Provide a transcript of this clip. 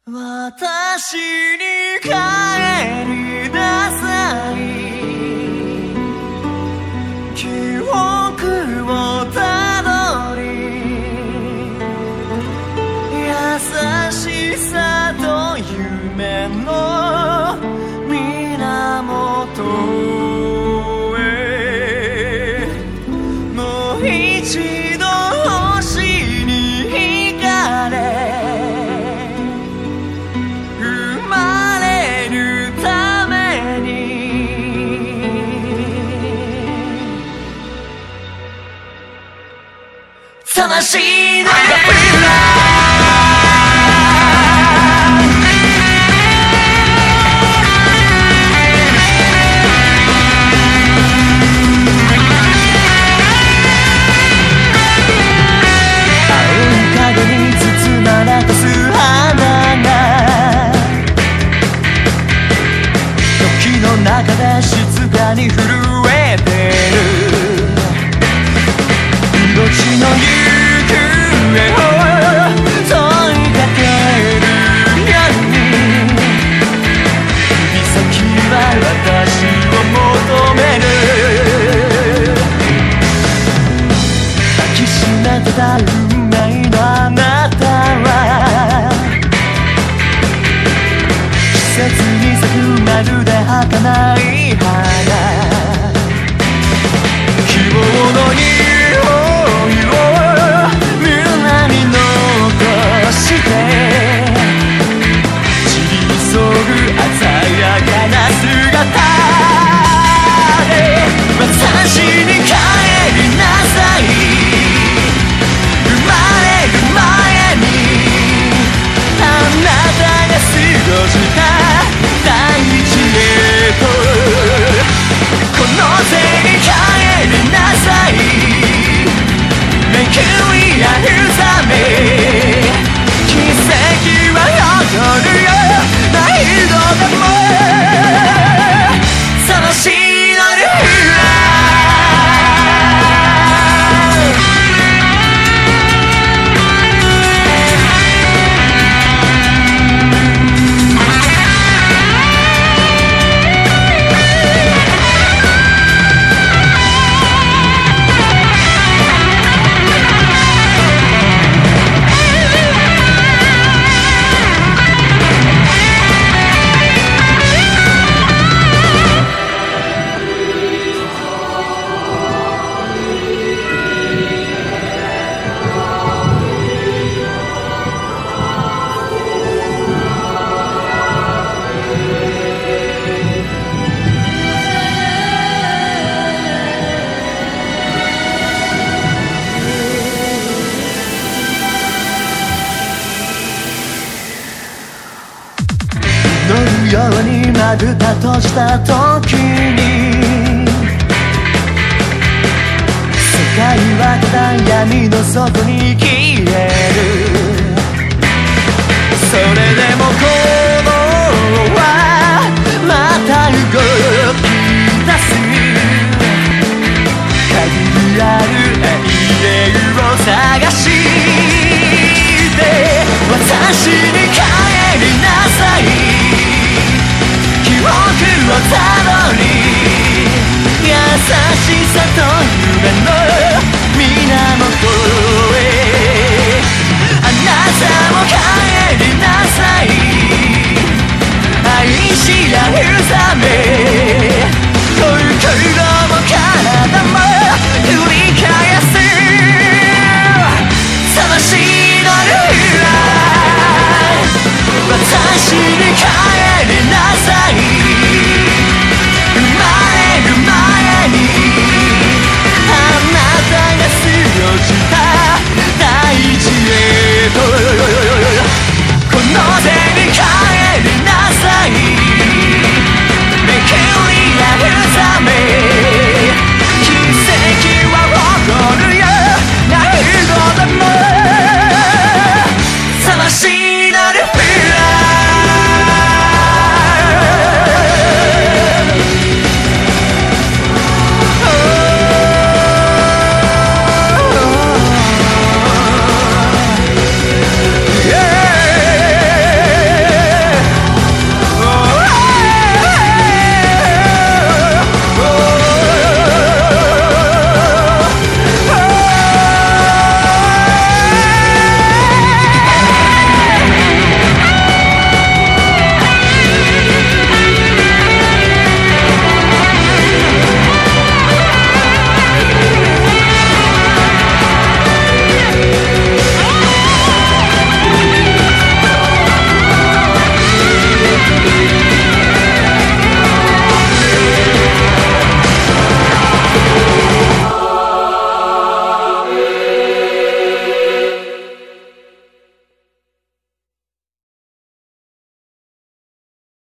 私に帰りなさい、記憶をたどり、優しさと夢の源へ、もう一度星に惹かれ魂のラ中で静かに震えてる命の行方を問いかけるように、指先は私を求める。抱きしめてた運命のあなたは、季節に咲くまるで儚い花、希望の匂いを胸に残して散り急ぐ鮮やかな姿で、私に帰りなさい、生まれる前にあなたが過ごした大地へと、この手に帰りなさい、めくりやるため奇跡は起こるよ、何度でもそのシナリオようにまぶた閉じた時に、世界はただ闇の底に消える。それでも鼓動はまた動き出す、限りある永遠を探して私に帰りなさい、記憶をたどり、優しさと夢の源へ、あなたも帰りなさい、愛し合うため心も体も繰り返す魂のルーラー、私に帰りなさい、生まれる前にあなたが過ごした大地へと、この手に帰りなさい、めくり合うため奇跡は起こるよ、何度でも魂のルフィ